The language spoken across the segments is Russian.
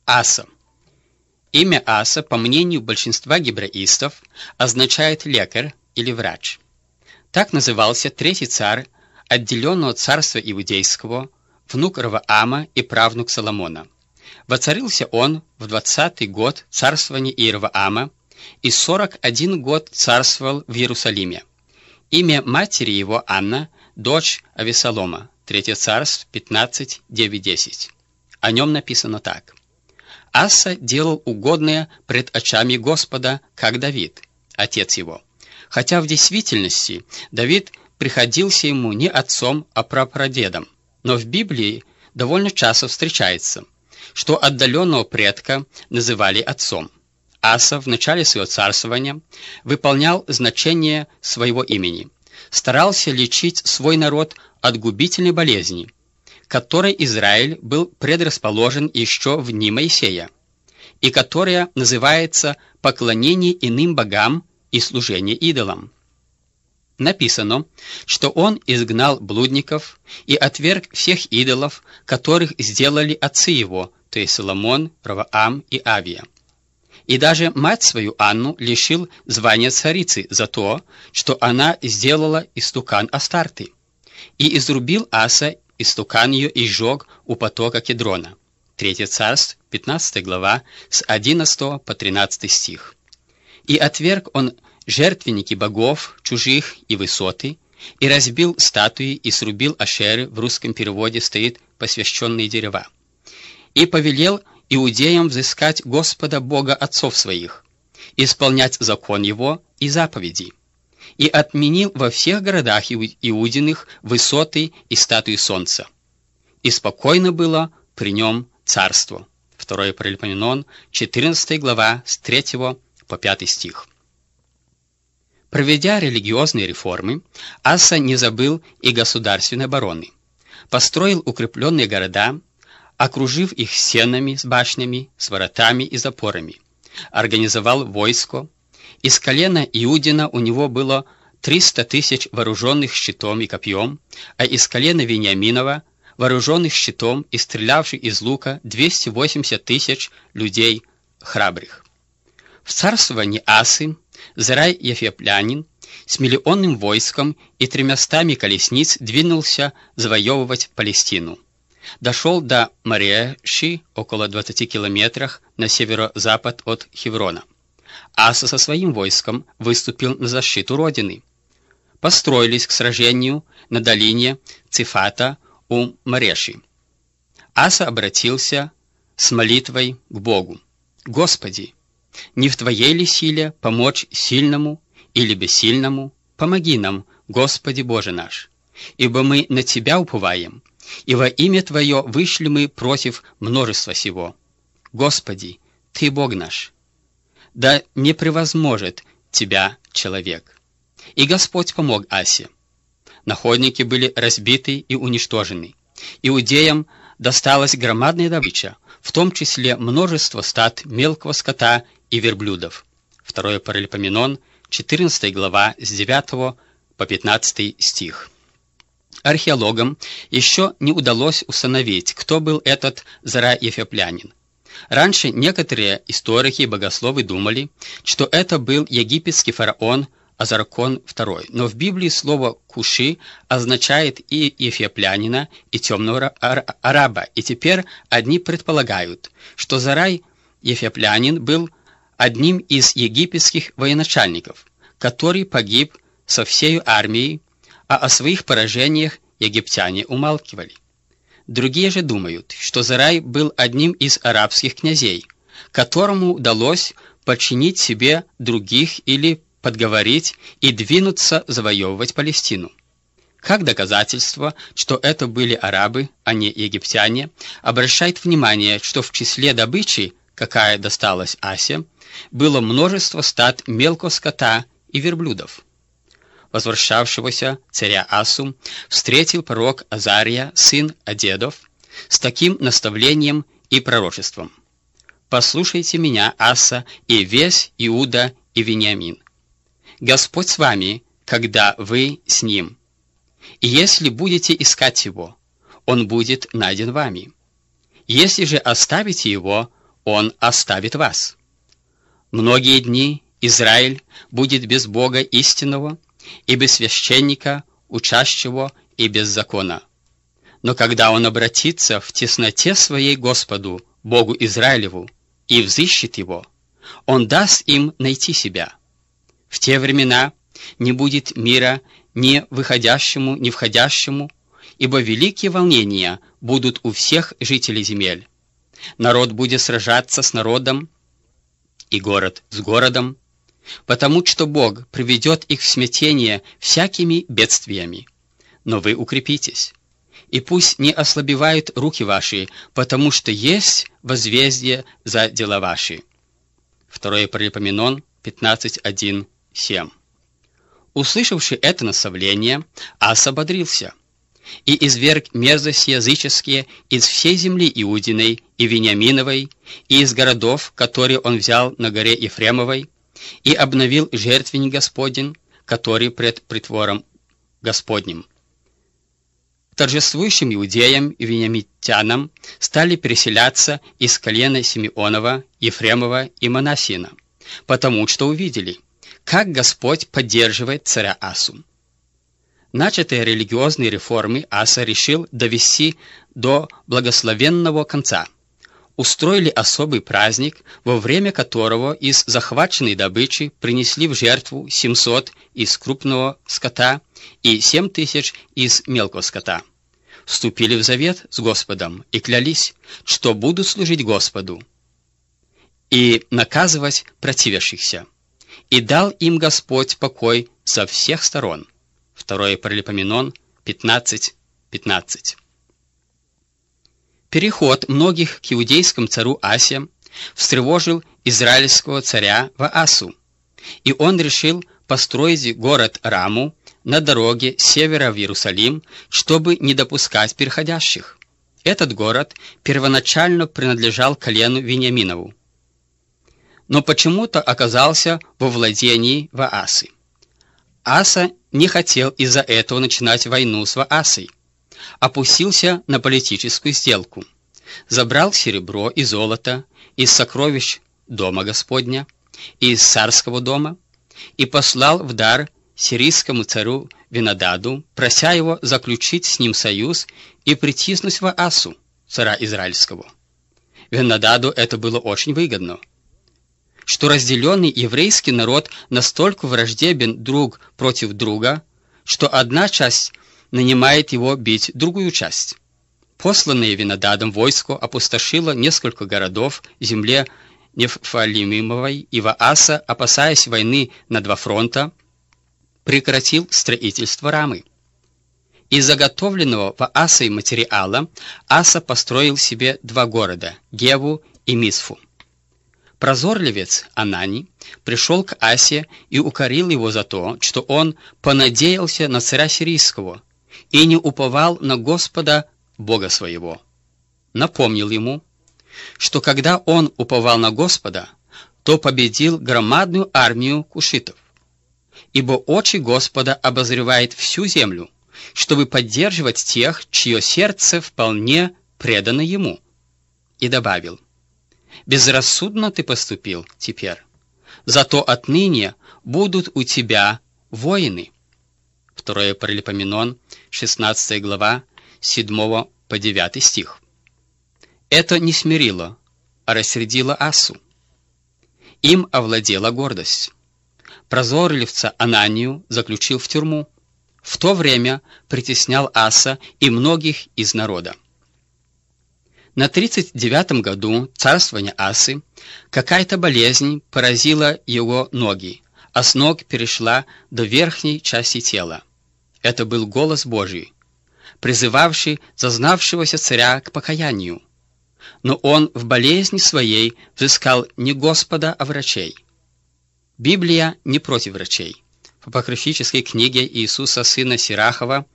Аса. Имя Аса, по мнению большинства гебраистов, означает «лекарь» или «врач». Так назывался третий царь отделенного царства иудейского, внук Ровоама и правнук Соломона. Воцарился он в 20-й год царствования Иеровоама и 41 год царствовал в Иерусалиме. Имя матери его Анна, дочь Авесолома, 3 царств 15:9-10. О нем написано так. «Аса делал угодное пред очами Господа, как Давид, отец его. Хотя в действительности Давид приходился ему не отцом, а прапрадедом. Но в Библии довольно часто встречается, что отдаленного предка называли отцом. Аса в начале своего царствования выполнял значение своего имени, старался лечить свой народ от губительной болезни, которой Израиль был предрасположен еще в дни Моисея, и которая называется «поклонение иным богам и служение идолам». Написано, что он изгнал блудников и отверг всех идолов, которых сделали отцы его, то есть Соломон, Ровоам и Авия. И даже мать свою Анну лишил звания царицы за то, что она сделала истукан Астарты. И изрубил Аса истукан ее и сжег у потока Кедрона. 3 царств, 15 глава, с 11 по 13 стих. И отверг он жертвенники богов чужих и высоты, и разбил статуи, и срубил ашеры, в русском переводе стоит «посвященные дерева». И повелел иудеям взыскать Господа Бога отцов своих, исполнять закон Его и заповеди, и отменил во всех городах Иудиных высоты и статуи солнца. И спокойно было при нем царство. 2 Паралипоменон, 14 глава, с 3 по 5 стих. Проведя религиозные реформы, Аса не забыл и государственной обороны. Построил укрепленные города, окружив их стенами с башнями, с воротами и запорами. Организовал войско. Из колена Иудина у него было 300 тысяч вооруженных щитом и копьем, а из колена Вениаминова вооруженных щитом и стрелявших из лука 280 тысяч людей храбрых. В царствовании Асы Зарай Ефеплянин с миллионным войском и 300 колесниц двинулся завоевывать Палестину. Дошел до Мареши, около 20 километрах на северо-запад от Хеврона. Аса со своим войском выступил на защиту родины. Построились к сражению на долине Цифата у Мареши. Аса обратился с молитвой к Богу. «Господи, не в Твоей ли силе помочь сильному или бессильному? Помоги нам, Господи Боже наш, ибо мы на Тебя уповаем, и во имя Твое вышли мы против множества сего. Господи, Ты Бог наш, да не превозможет Тебя человек». И Господь помог Асе. Находники были разбиты и уничтожены. Иудеям досталась громадная добыча, в том числе множество стад мелкого скота и верблюдов. 2 Паралипоменон, 14 глава, с 9 по 15 стих. Археологам еще не удалось установить, кто был этот Зарай Ефеплянин. Раньше некоторые историки и богословы думали, что это был египетский фараон Азаркон II, но в Библии слово «куши» означает и ефеоплянина, и темного араба, и теперь одни предполагают, что Зарай Ефеоплянин был одним из египетских военачальников, который погиб со всей армией, а о своих поражениях египтяне умалчивали. Другие же думают, что Зарай был одним из арабских князей, которому удалось подчинить себе других или подговорить и двинуться завоевывать Палестину. Как доказательство, что это были арабы, а не египтяне, обращает внимание, что в числе добычи, какая досталась Асе, было множество стад мелкого скота и верблюдов. Возвращавшегося царя Асу встретил пророк Азария, сын Одедов, с таким наставлением и пророчеством: «Послушайте меня, Аса, и весь Иуда и Вениамин. Господь с вами, когда вы с Ним. И если будете искать Его, Он будет найден вами. Если же оставите Его, Он оставит вас. Многие дни Израиль будет без Бога истинного и без священника, учащего и без закона. Но когда он обратится в тесноте своей Господу, Богу Израилеву, и взыщет его, он даст им найти себя. В те времена не будет мира ни выходящему, ни входящему, ибо великие волнения будут у всех жителей земель. Народ будет сражаться с народом, и город с городом, потому что Бог приведет их в смятение всякими бедствиями. Но вы укрепитесь, и пусть не ослабевают руки ваши, потому что есть возмездие за дела ваши. 2 Паралипоменон 15:1-7. Услышавши это наставление, Аса ободрился и изверг мерзости языческие из всей земли Иудиной и Вениаминовой, и из городов, которые он взял на горе Ефремовой, и обновил жертвенник Господень, который пред притвором Господним. Торжествующим иудеям и вениамитянам стали переселяться из колена Симеонова, Ефремова и Манассиина, потому что увидели, как Господь поддерживает царя Асу. Начатые религиозные реформы Аса решил довести до благословенного конца. Устроили особый праздник, во время которого из захваченной добычи принесли в жертву 700 из крупного скота и 7000 из мелкого скота. Вступили в завет с Господом и клялись, что будут служить Господу и наказывать противящихся. И дал им Господь покой со всех сторон. 2 Паралипоменон 15:15. Переход многих к иудейскому царю Асе встревожил израильского царя Ваасу, и он решил построить город Раму на дороге с севера в Иерусалим, чтобы не допускать переходящих. Этот город первоначально принадлежал колену Вениаминову, но почему-то оказался во владении Ваасы. Аса не хотел из-за этого начинать войну с Ваасой, опустился на политическую сделку, забрал серебро и золото из сокровищ дома Господня и из царского дома и послал в дар сирийскому царю Венададу, прося его заключить с ним союз и притиснуть Ваасу, царя израильского. Венададу это было очень выгодно, что разделенный еврейский народ настолько враждебен друг против друга, что одна часть нанимает его бить другую часть. Посланное Венададом войско опустошило несколько городов в земле Нефалимимовой, и Вааса, опасаясь войны на два фронта, прекратил строительство Рамы. Из заготовленного Ваасой материала Аса построил себе два города – Геву и Мисфу. Прозорливец Анани пришел к Асе и укорил его за то, что он понадеялся на царя сирийского и не уповал на Господа Бога своего. Напомнил ему, что когда он уповал на Господа, то победил громадную армию кушитов, ибо очи Господа обозревает всю землю, чтобы поддерживать тех, чье сердце вполне предано ему. И добавил: «Безрассудно ты поступил теперь, зато отныне будут у тебя воины». 2 Паралипоменон, 16 глава, 7 по 9 стих. Это не смирило, а рассердило Асу. Им овладела гордость. Прозорливца Ананию заключил в тюрьму. В то время притеснял Аса и многих из народа. На 39-м году царствования Асы какая-то болезнь поразила его ноги, а с ног перешла до верхней части тела. Это был голос Божий, призывавший зазнавшегося царя к покаянию. Но он в болезни своей взыскал не Господа, а врачей. Библия не против врачей. В апокрифической книге Иисуса сына Сирахова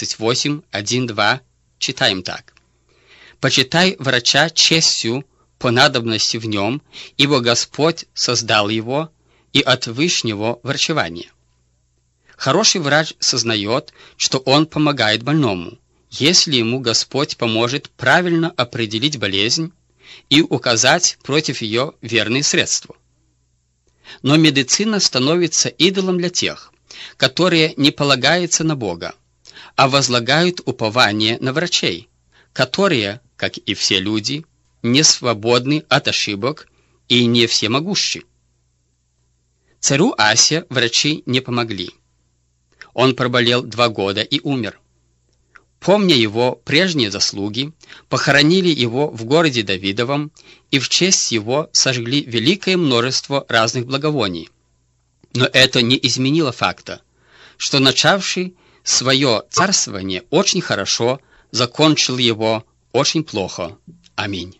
38:1-2 читаем так: «Почитай врача честью по надобности в нем, ибо Господь создал его, и от Вышнего врачевание». Хороший врач сознает, что он помогает больному, если ему Господь поможет правильно определить болезнь и указать против ее верные средства. Но медицина становится идолом для тех, которые не полагаются на Бога, а возлагают упование на врачей, которые, как и все люди, не свободны от ошибок и не всемогущи. Царю Асе врачи не помогли. Он проболел 2 года и умер. Помня его прежние заслуги, похоронили его в городе Давидовом и в честь его сожгли великое множество разных благовоний. Но это не изменило факта, что начавший свое царствование очень хорошо, закончил его очень плохо. Аминь.